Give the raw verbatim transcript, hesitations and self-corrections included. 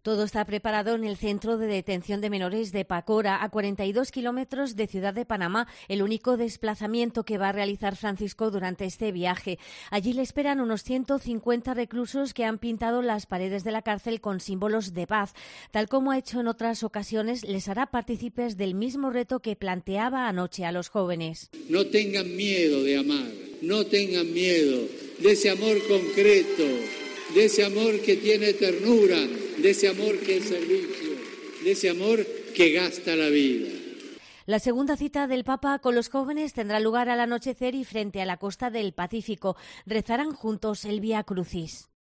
Todo está preparado en el Centro de Detención de Menores de Pacora, a cuarenta y dos kilómetros de Ciudad de Panamá, el único desplazamiento que va a realizar Francisco durante este viaje. Allí le esperan unos ciento cincuenta reclusos que han pintado las paredes de la cárcel con símbolos de paz. Tal como ha hecho en otras ocasiones, les hará partícipes del mismo reto que planteaba anoche a los jóvenes. No tengan miedo de amar, no tengan miedo de ese amor concreto, de ese amor que tiene ternura, de ese amor que es servicio, de ese amor que gasta la vida. La segunda cita del Papa con los jóvenes tendrá lugar al anochecer y frente a la costa del Pacífico. Rezarán juntos el Vía Crucis.